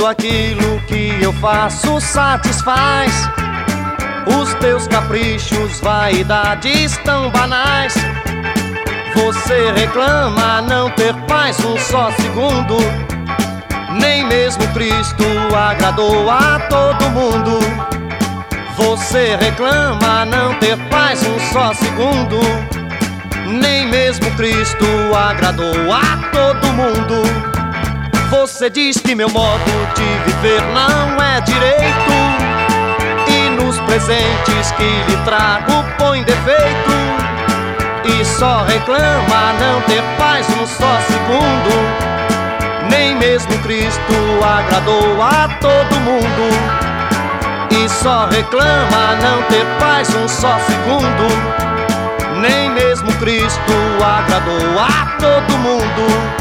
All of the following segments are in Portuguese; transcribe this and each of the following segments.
Tudo aquilo que eu faço satisfaz os teus caprichos, vaidades tão banais. Você reclama não ter paz um só segundo. Nem mesmo Cristo agradou a todo mundo. Você reclama não ter paz um só segundo. Nem mesmo Cristo agradou a todo mundo. Você diz que meu modo de viver não é direito, e nos presentes que lhe trago põe defeito. E só reclama não ter paz um só segundo. Nem mesmo Cristo agradou a todo mundo. E só reclama não ter paz um só segundo. Nem mesmo Cristo agradou a todo mundo.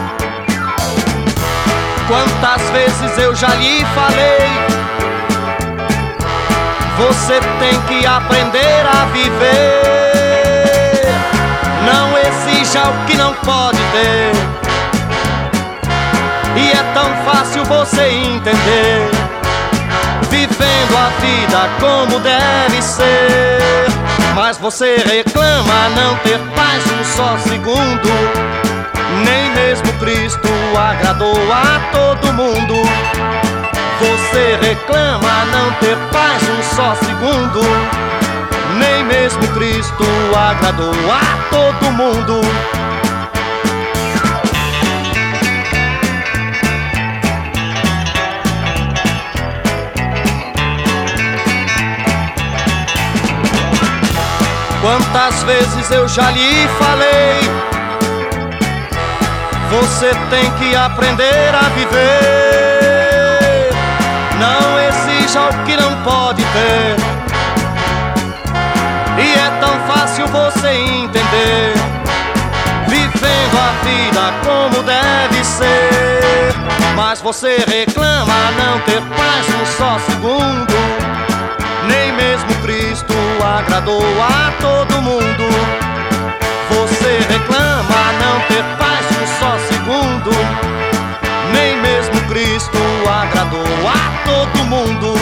Quantas vezes eu já lhe falei, você tem que aprender a viver. Não exija o que não pode ter, e é tão fácil você entender, vivendo a vida como deve ser. Mas você reclama não ter paz um só segundo. Nem mesmo Cristo agradou a todo mundo. Você reclama não ter paz um só segundo. Nem mesmo Cristo agradou a todo mundo. Quantas vezes eu já lhe falei, você tem que aprender a viver. Não exija o que não pode ter, e é tão fácil você entender, vivendo a vida como deve ser. Mas você reclama não ter paz um só segundo. Nem mesmo Cristo agradou a todo mundo. Você reclama não ter paz um só segundo. Nem mesmo Cristo agradou a todo mundo.